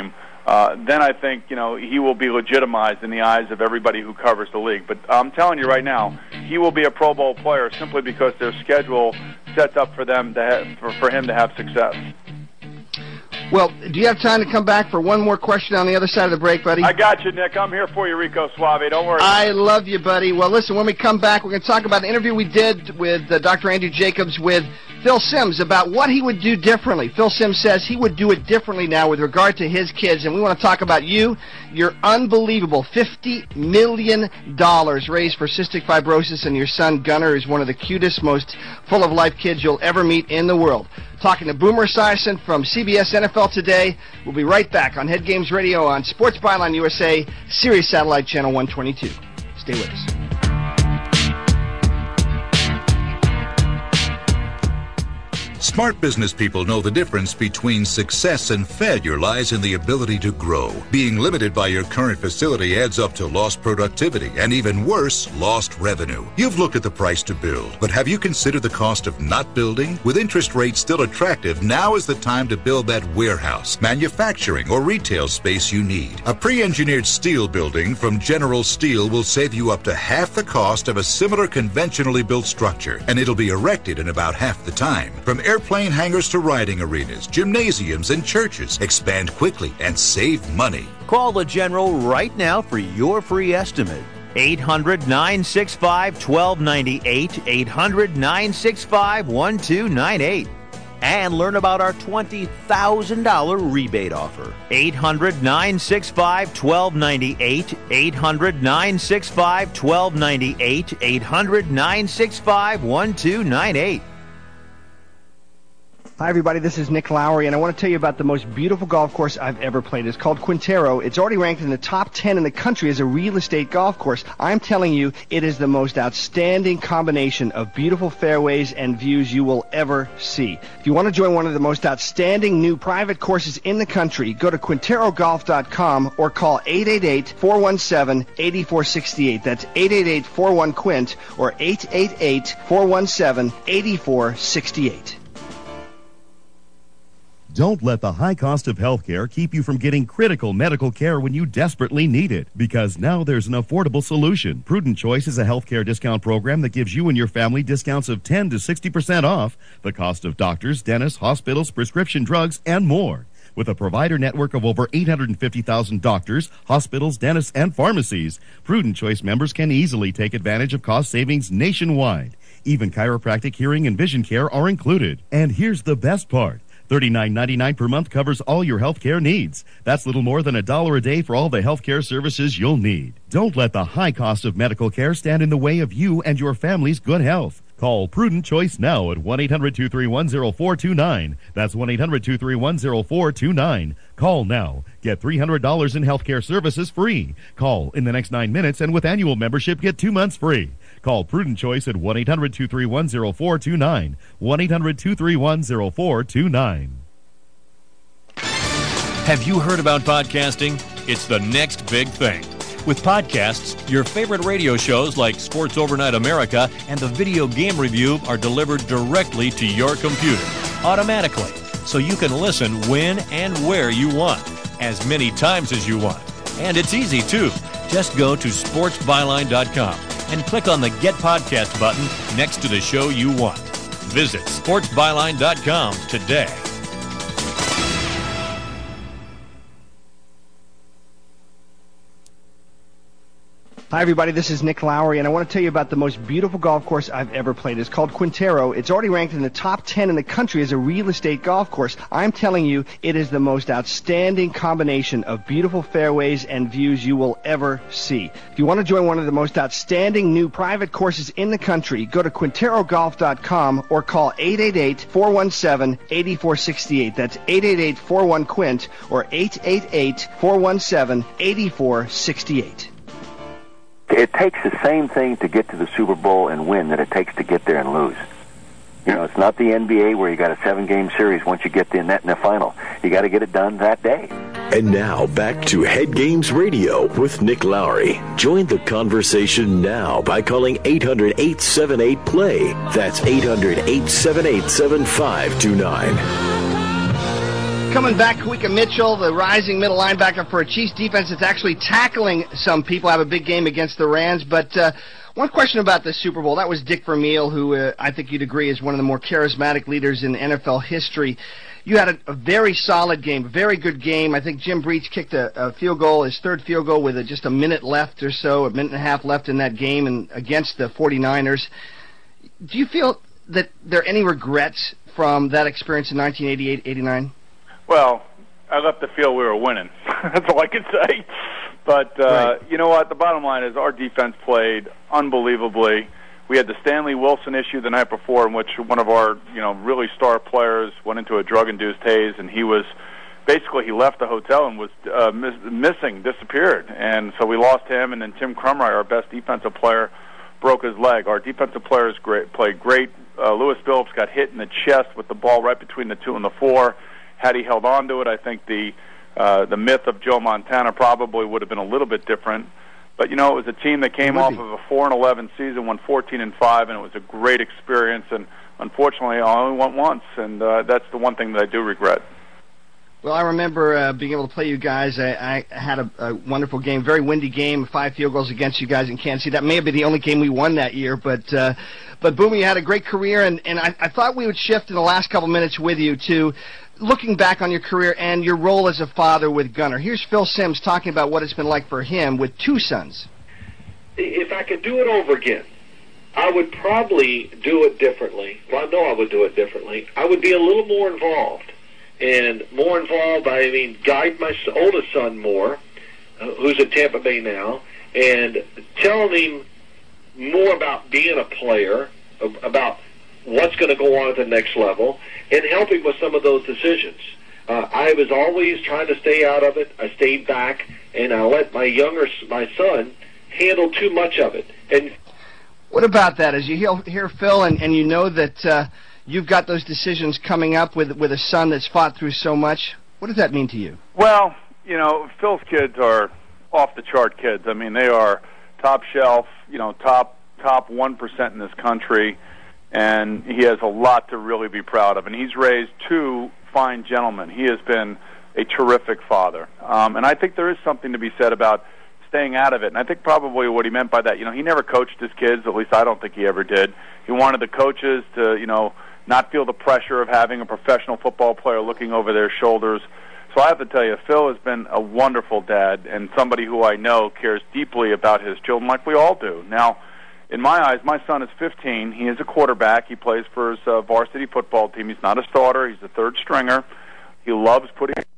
uh, then I think, you know, he will be legitimized in the eyes of everybody who covers the league. But I'm telling you right now, he will be a Pro Bowl player simply because their schedule sets up for them to have, for, for him to have success. Well, do you have time to come back for one more question on the other side of the break, buddy? I got you, Nick. I'm here for you, Rico Suave. Don't worry. I love you, buddy. Well, listen, when we come back, we're going to talk about an interview we did with uh, Doctor Andrew Jacobs with Phil Simms about what he would do differently. Phil Simms says he would do it differently now with regard to his kids, and we want to talk about you, your unbelievable fifty million dollars raised for cystic fibrosis, and your son Gunnar is one of the cutest, most full-of-life kids you'll ever meet in the world. Talking to Boomer Esiason from C B S N F L Today. We'll be right back on Head Games Radio on Sports Byline U S A, Sirius Satellite Channel one twenty-two. Stay with us. Smart business people know the difference between success and failure lies in the ability to grow. Being limited by your current facility adds up to lost productivity and, even worse, lost revenue. You've looked at the price to build, but have you considered the cost of not building? With interest rates still attractive, now is the time to build that warehouse, manufacturing, or retail space you need. A pre-engineered steel building from General Steel will save you up to half the cost of a similar conventionally built structure, and it'll be erected in about half the time. From airplane hangars to riding arenas, gymnasiums, and churches. Expand quickly and save money. Call the General right now for your free estimate. eight hundred, nine six five, one two nine eight, eight hundred, nine six five, one two nine eight. And learn about our twenty thousand dollars rebate offer. eight hundred, nine six five, one two nine eight, eight hundred, nine six five, one two nine eight, eight hundred, nine six five, one two nine eight. Hi, everybody. This is Nick Lowry, and I want to tell you about the most beautiful golf course I've ever played. It's called Quintero. It's already ranked in the top ten in the country as a real estate golf course. I'm telling you, it is the most outstanding combination of beautiful fairways and views you will ever see. If you want to join one of the most outstanding new private courses in the country, go to Quintero Golf dot com or call eight eight eight, four one seven, eight four six eight. That's eight eight eight, four one, Quint or eight eight eight, four one seven, eight four six eight. Don't let the high cost of health care keep you from getting critical medical care when you desperately need it, because now there's an affordable solution. Prudent Choice is a health care discount program that gives you and your family discounts of ten to sixty percent off the cost of doctors, dentists, hospitals, prescription drugs, and more. With a provider network of over eight hundred fifty thousand doctors, hospitals, dentists, and pharmacies, Prudent Choice members can easily take advantage of cost savings nationwide. Even chiropractic, hearing, and vision care are included. And here's the best part. thirty-nine ninety-nine per month covers all your health care needs. That's little more than a dollar a day for all the health care services you'll need. Don't let the high cost of medical care stand in the way of you and your family's good health. Call Prudent Choice now at one eight hundred, two three one, zero four two nine. That's one eight hundred, two three one, zero four two nine. Call now. Get three hundred dollars in health care services free. Call in the next nine minutes, and with annual membership, get two months free. Call Prudent Choice at one eight hundred, two three one, zero four two nine. one eight hundred, two three one, zero four two nine. Have you heard about podcasting? It's the next big thing. With podcasts, your favorite radio shows like Sports Overnight America and the Video Game Review are delivered directly to your computer, automatically, so you can listen when and where you want, as many times as you want. And it's easy, too. Just go to sports byline dot com and click on the Get Podcast button next to the show you want. Visit sports byline dot com today. Hi, everybody. This is Nick Lowry, and I want to tell you about the most beautiful golf course I've ever played. It's called Quintero. It's already ranked in the top ten in the country as a real estate golf course. I'm telling you, it is the most outstanding combination of beautiful fairways and views you will ever see. If you want to join one of the most outstanding new private courses in the country, go to Quintero Golf dot com or call eight eight eight, four one seven, eight four six eight. That's eight eight eight, four one, Quint or eight eight eight, four one seven, eight four six eight. It takes the same thing to get to the Super Bowl and win that it takes to get there and lose. You know, it's not the N B A where you got a seven-game series once you get the net in the final. You got to get it done that day. And now back to Head Games Radio with Nick Lowry. Join the conversation now by calling eight hundred, eight seven eight, play. That's eight hundred, eight seven eight, seven five two nine. Coming back, Kawika Mitchell, the rising middle linebacker for a Chiefs defense that's actually tackling some people. Have a big game against the Rams. But uh, one question about the Super Bowl. That was Dick Vermeil, who uh, I think you'd agree is one of the more charismatic leaders in N F L history. You had a, a very solid game, a very good game. I think Jim Breach kicked a, a field goal, his third field goal with a, just a minute left or so, a minute and a half left in that game and against the forty-niners. Do you feel that there are any regrets from that experience in nineteen eighty-eight eighty-nine? Well, I left the field we were winning. That's all I can say. But, uh, right. you know what? The bottom line is our defense played unbelievably. We had the Stanley Wilson issue the night before in which one of our, you know, really star players went into a drug-induced haze, and he was basically, he left the hotel and was uh, miss, missing, disappeared. And so we lost him, and then Tim Krumrie, our best defensive player, broke his leg. Our defensive players great, played great. Uh, Lewis Phillips got hit in the chest with the ball right between the two and the four. Had he held on to it, I think the uh, the myth of Joe Montana probably would have been a little bit different. But, you know, it was a team that came off of a four and eleven season, won fourteen and five, and it was a great experience. And unfortunately, I only went once, and uh, that's the one thing that I do regret. Well, I remember uh, being able to play you guys. I, I had a, a wonderful game, very windy game, five field goals against you guys in Kansas City. That may have been the only game we won that year, but uh, but Boomer, you had a great career, and, and I, I thought we would shift in the last couple minutes with you to looking back on your career and your role as a father with Gunnar. Here's Phil Simms talking about what it's been like for him with two sons. If I could do it over again, I would probably do it differently. Well, I know I would do it differently. I would be a little more involved. And more involved, I mean, guide my oldest son more, uh, who's at Tampa Bay now, and telling him more about being a player, about what's going to go on at the next level, and helping with some of those decisions. Uh, I was always trying to stay out of it. I stayed back, and I let my younger, my son, handle too much of it. And what about that? As you hear, hear Phil, and, and you know that uh, you've got those decisions coming up with with a son that's fought through so much, what does that mean to you? Well, you know, Phil's kids are off-the-chart kids. I mean, they are top shelf, you know, top top one percent in this country, and he has a lot to really be proud of. And he's raised two fine gentlemen. He has been a terrific father. Um, and I think there is something to be said about staying out of it. And I think probably what he meant by that, you know, he never coached his kids, at least I don't think he ever did. He wanted the coaches to, you know, not feel the pressure of having a professional football player looking over their shoulders. So I have to tell you, Phil has been a wonderful dad and somebody who I know cares deeply about his children like we all do. Now, in my eyes, my son is fifteen. He is a quarterback. He plays for his uh, varsity football team. He's not a starter. He's a third stringer. He loves putting... I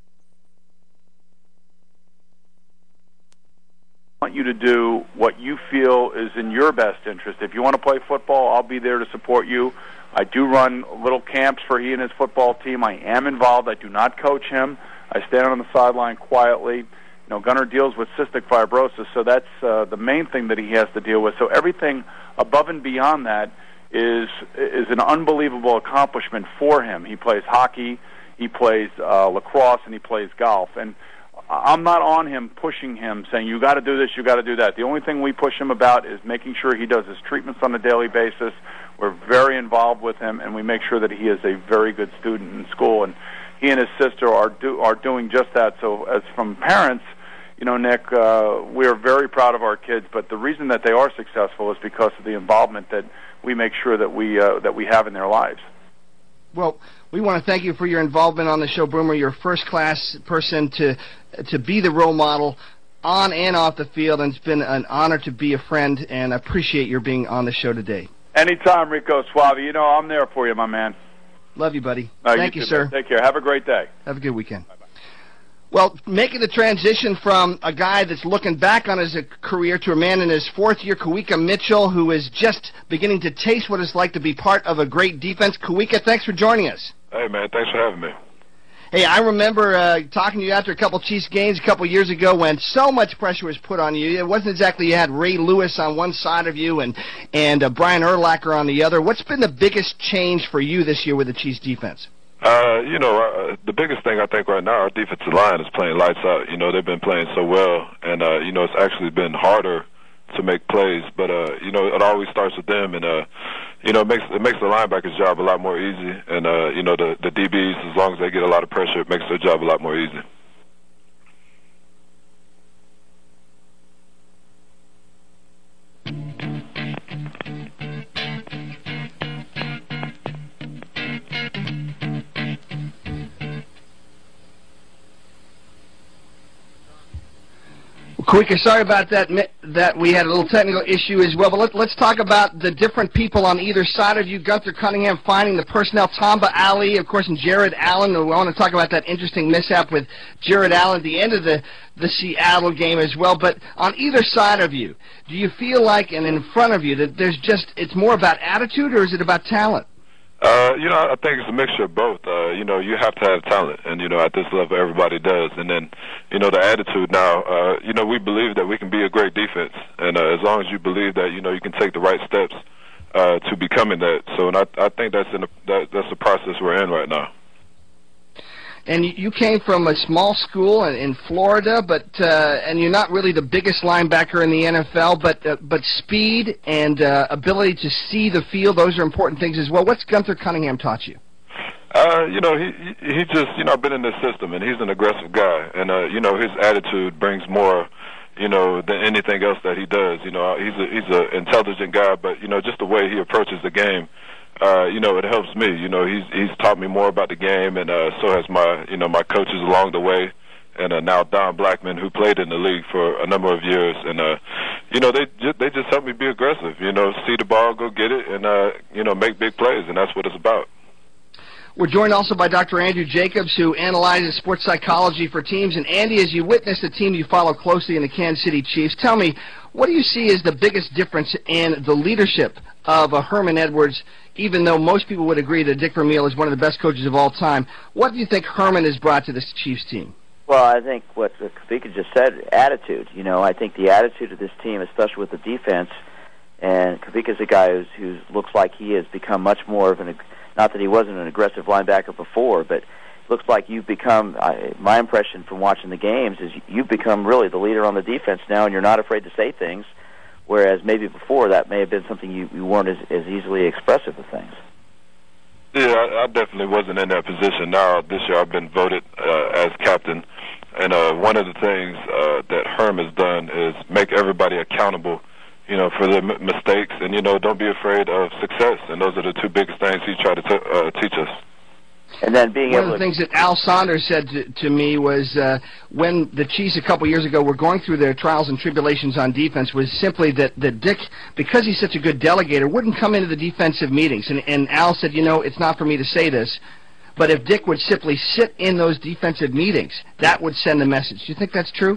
want you to do what you feel is in your best interest. If you want to play football, I'll be there to support you. I do run little camps for he and his football team. I am involved. I do not coach him. I stand on the sideline quietly. You know, Gunnar deals with cystic fibrosis, so that's uh, the main thing that he has to deal with. So everything above and beyond that is is an unbelievable accomplishment for him. He plays hockey, he plays uh, lacrosse, and he plays golf. And I'm not on him pushing him, saying, you got to do this, you got to do that. The only thing we push him about is making sure he does his treatments on a daily basis. We're very involved with him, and we make sure that he is a very good student in school. And he and his sister are do, are doing just that. So as from parents, you know, Nick, uh, we are very proud of our kids, but the reason that they are successful is because of the involvement that we make sure that we uh, that we have in their lives. Well, we want to thank you for your involvement on the show, Boomer. You're a first-class person to to be the role model on and off the field, and it's been an honor to be a friend, and I appreciate your being on the show today. Anytime, Rico Suave. You know, I'm there for you, my man. Love you, buddy. No, thank you, you too, sir. Man. Take care. Have a great day. Have a good weekend. Bye-bye. Well, making the transition from a guy that's looking back on his career to a man in his fourth year, Kawika Mitchell, who is just beginning to taste what it's like to be part of a great defense. Kawika, thanks for joining us. Hey, man, thanks for having me. Hey, I remember uh, talking to you after a couple Chiefs games a couple years ago when so much pressure was put on you. It wasn't exactly you had Ray Lewis on one side of you and, and uh, Brian Urlacher on the other. What's been the biggest change for you this year with the Chiefs defense? Uh, you know, uh, the biggest thing I think right now, our defensive line is playing lights out. You know, they've been playing so well, and, uh, you know, it's actually been harder to make plays. But uh, you know, it always starts with them, and uh, you know, it makes it makes the linebacker's job a lot more easy. And uh, you know, the the D Bs, as long as they get a lot of pressure, it makes their job a lot more easy. Kawika, sorry about that, that we had a little technical issue as well, but let, let's talk about the different people on either side of you. Gunther Cunningham finding the personnel, Tamba Ali, of course, and Jared Allen. We want to talk about that interesting mishap with Jared Allen at the end of the, the Seattle game as well. But on either side of you, do you feel like, and in front of you, that there's just, it's more about attitude, or is it about talent? Uh, you know, I think it's a mixture of both. Uh, you know, you have to have talent, and, you know, at this level, everybody does. And then, you know, the attitude now, uh, you know, we believe that we can be a great defense. And uh, as long as you believe that, you know, you can take the right steps uh, to becoming that. So, and I, I think that's, in a, that, that's the process we're in right now. And you came from a small school in, in Florida, but uh, and you're not really the biggest linebacker in the N F L, but uh, but speed and uh, ability to see the field, those are important things as well. What's Gunther Cunningham taught you? Uh, you know, he he just, you know, I've been in this system, and he's an aggressive guy, and uh, you know, his attitude brings more, you know, than anything else that he does. You know, he's a he's an intelligent guy, but you know, just the way he approaches the game. Uh, you know, it helps me. You know, he's he's taught me more about the game, and uh, so has my, you know, my coaches along the way, and uh, now Don Blackman, who played in the league for a number of years, and uh, you know, they just, they just help me be aggressive. You know, see the ball, go get it, and uh, you know, make big plays, and that's what it's about. We're joined also by Doctor Andrew Jacobs, who analyzes sports psychology for teams. And Andy, as you witness the team you follow closely in the Kansas City Chiefs, tell me, what do you see as the biggest difference in the leadership of uh, Herman Edwards? Even though most people would agree that Dick Vermeil is one of the best coaches of all time, what do you think Herman has brought to this Chiefs team? Well, I think what Kavika just said, attitude. You know, I think the attitude of this team, especially with the defense, and Kavika's a guy who's, who looks like he has become much more of an, not that he wasn't an aggressive linebacker before, but looks like you've become, I, my impression from watching the games is you've become really the leader on the defense now, and you're not afraid to say things, whereas maybe before that may have been something you, you weren't as, as easily expressive of things. Yeah, I, I definitely wasn't in that position. Now, this year I've been voted uh, as captain, and uh, one of the things uh, that Herm has done is make everybody accountable, you know, for their m- mistakes, and, you know, don't be afraid of success, and those are the two biggest things he tried to t- uh, teach us. And then being One able of the things that Al Saunders said to, to me was uh, when the Chiefs a couple years ago were going through their trials and tribulations on defense was simply that, that Dick, because he's such a good delegator, wouldn't come into the defensive meetings. And, and Al said, you know, it's not for me to say this, but if Dick would simply sit in those defensive meetings, that would send a message. Do you think that's true?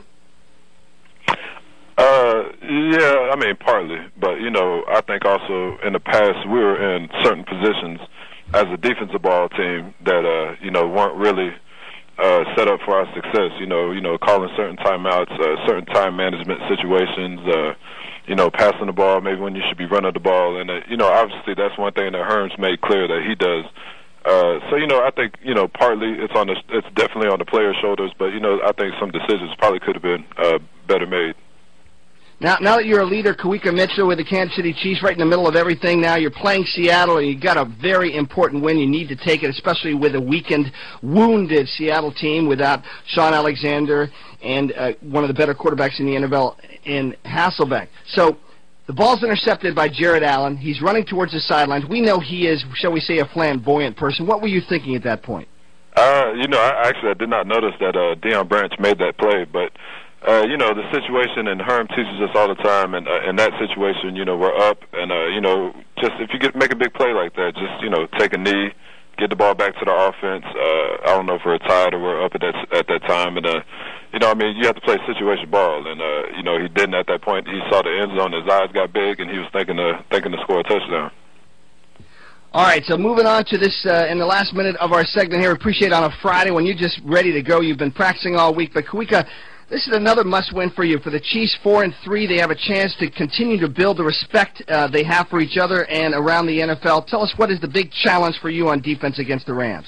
Uh, yeah, I mean, partly. But, you know, I think also in the past we were in certain positions as a defensive ball team that, uh, you know, weren't really uh, set up for our success. You know, you know, calling certain timeouts, uh, certain time management situations, uh, you know, passing the ball maybe when you should be running the ball. And, uh, you know, obviously that's one thing that Herm's made clear that he does. Uh, so, you know, I think, you know, partly it's on the, it's definitely on the players' shoulders, but, you know, I think some decisions probably could have been uh, better made. Now, now that you're a leader, Kawika Mitchell with the Kansas City Chiefs, right in the middle of everything now, you're playing Seattle, and you've got a very important win. You need to take it, especially with a weakened, wounded Seattle team without Sean Alexander and uh, one of the better quarterbacks in the N F L in Hasselbeck. So the ball's intercepted by Jared Allen. He's running towards the sidelines. We know he is, shall we say, a flamboyant person. What were you thinking at that point? Uh, you know, I actually I did not notice that uh, Deion Branch made that play, but Uh, you know, the situation, and Herm teaches us all the time, and uh, in that situation, you know, we're up, and, uh, you know, just if you get make a big play like that, just, you know, take a knee, get the ball back to the offense. Uh, I don't know if we're tied or we're up at that, at that time, and, uh, you know, I mean, you have to play situation ball, and, uh, you know, he didn't at that point. He saw the end zone, his eyes got big, and he was thinking to, thinking to score a touchdown. All right, so moving on to this uh, in the last minute of our segment here. Appreciate on a Friday when you're just ready to go. You've been practicing all week, but Kawika, this is another must-win for you. For the Chiefs, four and three, they have a chance to continue to build the respect uh, they have for each other and around the N F L. Tell us, what is the big challenge for you on defense against the Rams?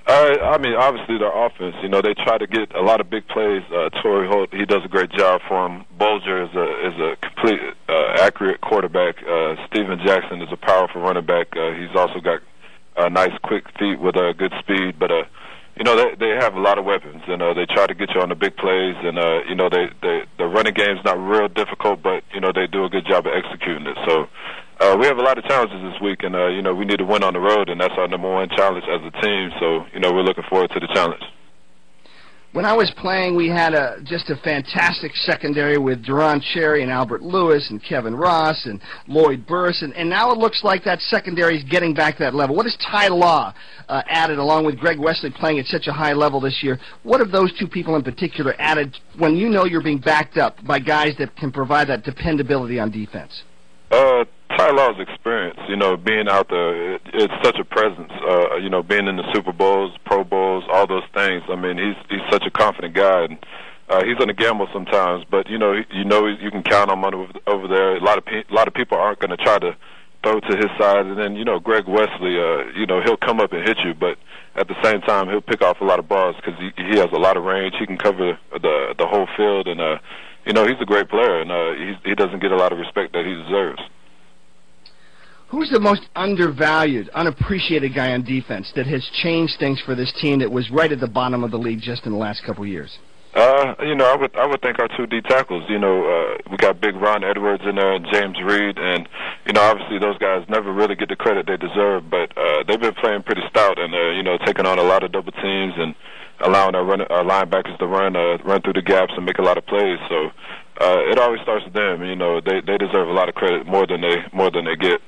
Uh, I mean, obviously their offense. You know, they try to get a lot of big plays. Uh, Torrey Holt, he does a great job for him. Bolger is a is a complete uh, accurate quarterback. Uh, Steven Jackson is a powerful running back. Uh, he's also got uh, nice, quick feet with uh, good speed. But uh, you know, they they have a lot of weapons, and uh, they try to get you on the big plays. And uh, you know, they, they the running game's not real difficult, but you know, they do a good job of executing it. So. Uh, we have a lot of challenges this week, and, uh, you know, we need to win on the road, and that's our number one challenge as a team. So, you know, we're looking forward to the challenge. When I was playing, we had a just a fantastic secondary with Duron Cherry and Albert Lewis and Kevin Ross and Lloyd Burris, and, and now it looks like that secondary is getting back to that level. What has Ty Law uh, added, along with Greg Wesley playing at such a high level this year? What have those two people in particular added when you know you're being backed up by guys that can provide that dependability on defense? Uh, Ty Law's experience, you know, being out there, it, it's such a presence. Uh, you know, being in the Super Bowls, Pro Bowls, all those things. I mean, he's he's such a confident guy, and uh, he's going to gamble sometimes. But you know, you know, you can count on him over, over there. A lot of pe- a lot of people aren't going to try to throw to his side, and then you know, Greg Wesley, uh, you know, he'll come up and hit you, but at the same time, he'll pick off a lot of balls because he, he has a lot of range. He can cover the the whole field, and uh, you know, he's a great player, and uh, he he doesn't get a lot of respect that he deserves. Who's the most undervalued, unappreciated guy on defense that has changed things for this team that was right at the bottom of the league just in the last couple of years? Uh, you know, I would I would think our two D tackles. You know, uh, we got Big Ron Edwards in there and James Reed, and you know, obviously those guys never really get the credit they deserve, but uh, they've been playing pretty stout and uh, you know, taking on a lot of double teams and allowing our, run, our linebackers to run uh, run through the gaps and make a lot of plays. So uh, it always starts with them. You know, they they deserve a lot of credit more than they more than they get.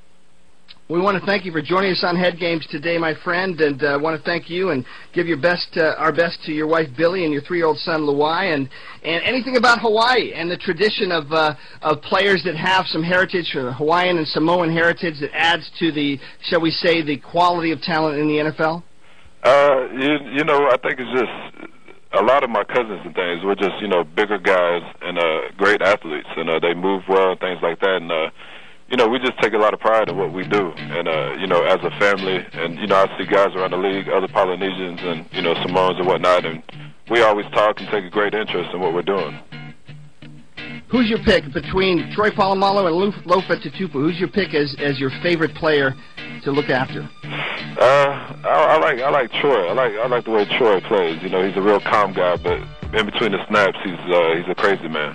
We want to thank you for joining us on Head Games today, my friend, and uh, want to thank you and give your best, uh, our best to your wife Billy and your three-year-old son Luai, and and anything about Hawaii and the tradition of uh, of players that have some heritage, or Hawaiian and Samoan heritage, that adds to the, shall we say, the quality of talent in the N F L. Uh, you you know, I think it's just a lot of my cousins and things. We're just you know bigger guys and uh, great athletes, and uh, they move well and things like that, and. Uh, You know, we just take a lot of pride in what we do, and uh, you know, as a family, and you know, I see guys around the league, other Polynesians, and you know, Samoans and whatnot, and we always talk and take a great interest in what we're doing. Who's your pick between Troy Polamalu and Lofa Tatupu? Who's your pick as as your favorite player to look after? Uh, I, I like I like Troy. I like I like the way Troy plays. You know, he's a real calm guy, but in between the snaps, he's uh, he's a crazy man.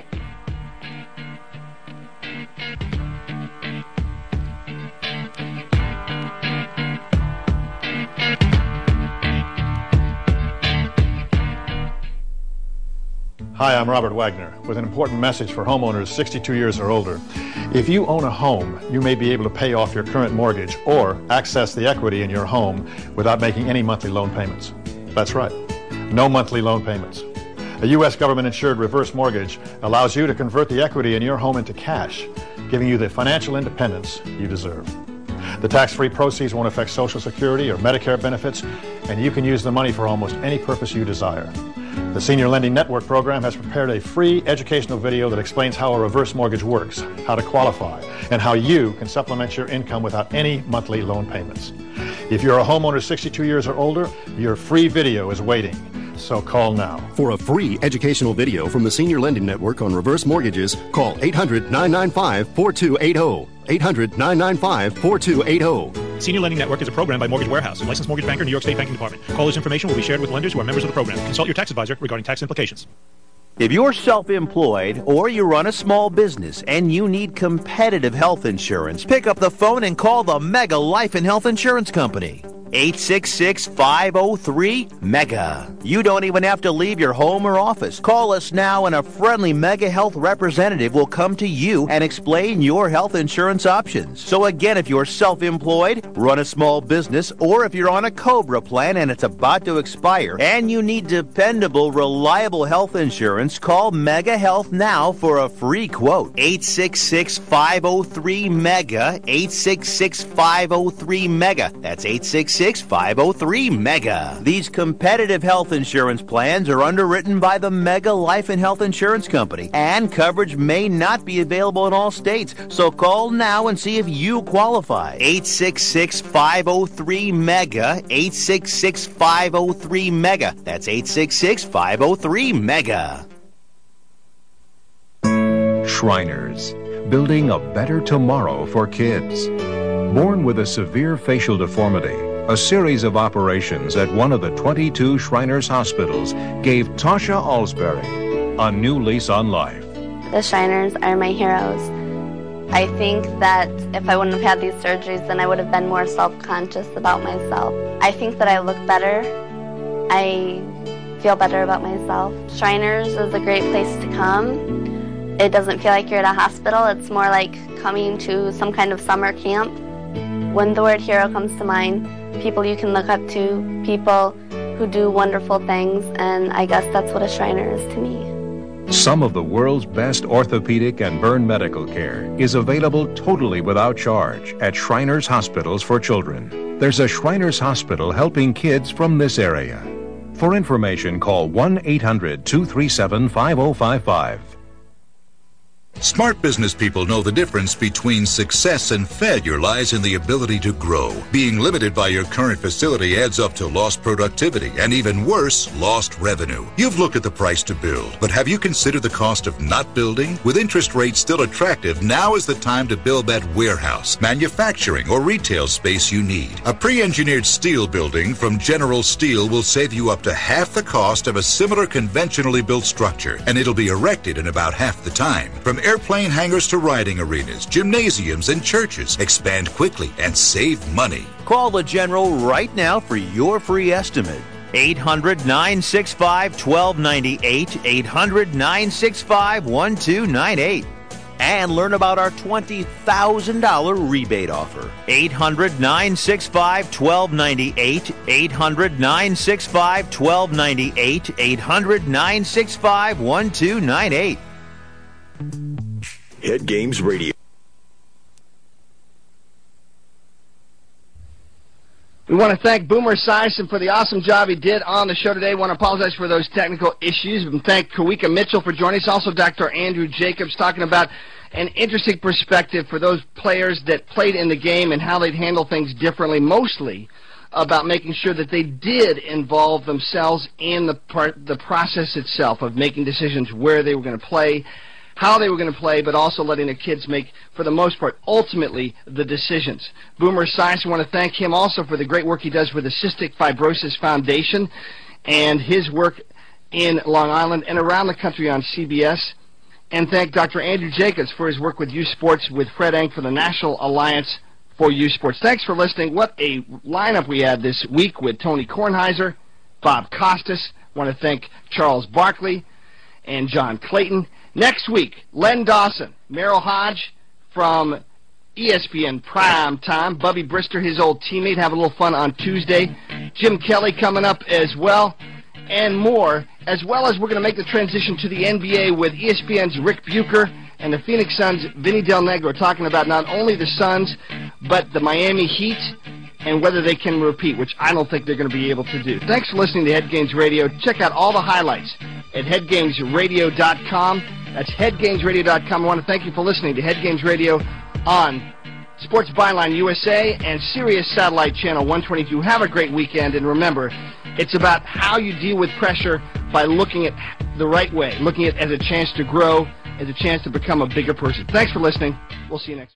Hi, I'm Robert Wagner with an important message for homeowners sixty-two years or older. If you own a home, you may be able to pay off your current mortgage or access the equity in your home without making any monthly loan payments. That's right, no monthly loan payments. A U S government-insured reverse mortgage allows you to convert the equity in your home into cash, giving you the financial independence you deserve. The tax-free proceeds won't affect Social Security or Medicare benefits, and you can use the money for almost any purpose you desire. The Senior Lending Network program has prepared a free educational video that explains how a reverse mortgage works, how to qualify, and how you can supplement your income without any monthly loan payments. If you're a homeowner sixty-two years or older, your free video is waiting. So call now. For a free educational video from the Senior Lending Network on reverse mortgages, call eight hundred, nine nine five, four two eight zero. eight hundred, nine nine five, four two eight zero. Senior Lending Network is a program by Mortgage Warehouse, licensed mortgage banker, New York State Banking Department. Caller's information will be shared with lenders who are members of the program. Consult your tax advisor regarding tax implications. If you're self-employed or you run a small business and you need competitive health insurance, pick up the phone and call the Mega Life and Health Insurance Company. eight six six, five oh three, MEGA. You don't even have to leave your home or office. Call us now and a friendly Mega Health representative will come to you and explain your health insurance options. So again, if you're self-employed, run a small business, or if you're on a COBRA plan and it's about to expire and you need dependable, reliable health insurance, call Mega Health now for a free quote. eight six six, five oh three, MEGA. eight six six, five oh three, MEGA. That's eight six six, six, five oh three, MEGA. These competitive health insurance plans are underwritten by the MEGA Life and Health Insurance Company, and coverage may not be available in all states. So call now and see if you qualify. eight six six, five oh three, MEGA. eight six six, five oh three, MEGA. That's eight six six, five oh three, MEGA. Shriners, building a better tomorrow for kids. Born with a severe facial deformity, a series of operations at one of the twenty-two Shriners hospitals gave Tasha Alsbury a new lease on life. The Shriners are my heroes. I think that if I wouldn't have had these surgeries, then I would have been more self-conscious about myself. I think that I look better. I feel better about myself. Shriners is a great place to come. It doesn't feel like you're at a hospital. It's more like coming to some kind of summer camp. When the word hero comes to mind, people you can look up to, people who do wonderful things, and I guess that's what a Shriner is to me. Some of the world's best orthopedic and burn medical care is available totally without charge at Shriners Hospitals for Children. There's a Shriners Hospital helping kids from this area. For information, call one eight hundred, two three seven, five oh five five. Smart business people know the difference between success and failure lies in the ability to grow. Being limited by your current facility adds up to lost productivity and, even worse, lost revenue. You've looked at the price to build, but have you considered the cost of not building? With interest rates still attractive, now is the time to build that warehouse, manufacturing, or retail space you need. A pre-engineered steel building from General Steel will save you up to half the cost of a similar conventionally built structure, and it'll be erected in about half the time. From airplane hangars to riding arenas, gymnasiums, and churches. Expand quickly and save money. Call the General right now for your free estimate. eight hundred, nine six five, one two nine eight, eight hundred, nine six five, one two nine eight. And learn about our twenty thousand dollars rebate offer. eight hundred, nine six five, one two nine eight, eight hundred, nine six five, one two nine eight, eight hundred, nine six five, one two nine eight. Head Games Radio. We want to thank Boomer Esiason for the awesome job he did on the show today. We want to apologize for those technical issues. We thank Kawika Mitchell for joining us. Also, Doctor Andrew Jacobs talking about an interesting perspective for those players that played in the game and how they'd handle things differently, mostly about making sure that they did involve themselves in the part, the process itself of making decisions where they were going to play, how they were going to play, but also letting the kids make, for the most part, ultimately, the decisions. Boomer Esiason, I want to thank him also for the great work he does with the Cystic Fibrosis Foundation and his work in Long Island and around the country on C B S. And thank Doctor Andrew Jacobs for his work with Youth Sports with Fred Eng for the National Alliance for Youth Sports. Thanks for listening. What a lineup we had this week with Tony Kornheiser, Bob Costas. I want to thank Charles Barkley and John Clayton. Next week, Len Dawson, Merrill Hodge from E S P N Prime Time, Bubby Brister, his old teammate, have a little fun on Tuesday. Jim Kelly coming up as well, and more, as well as we're going to make the transition to the N B A with E S P N's Rick Bucher and the Phoenix Suns' Vinny Del Negro talking about not only the Suns, but the Miami Heat and whether they can repeat, which I don't think they're going to be able to do. Thanks for listening to Head Games Radio. Check out all the highlights at head games radio dot com. That's head games radio dot com. I want to thank you for listening to Head Games Radio on Sports Byline U S A and Sirius Satellite Channel one twenty-two. Have a great weekend, and remember, it's about how you deal with pressure by looking at the right way, looking at it as a chance to grow, as a chance to become a bigger person. Thanks for listening. We'll see you next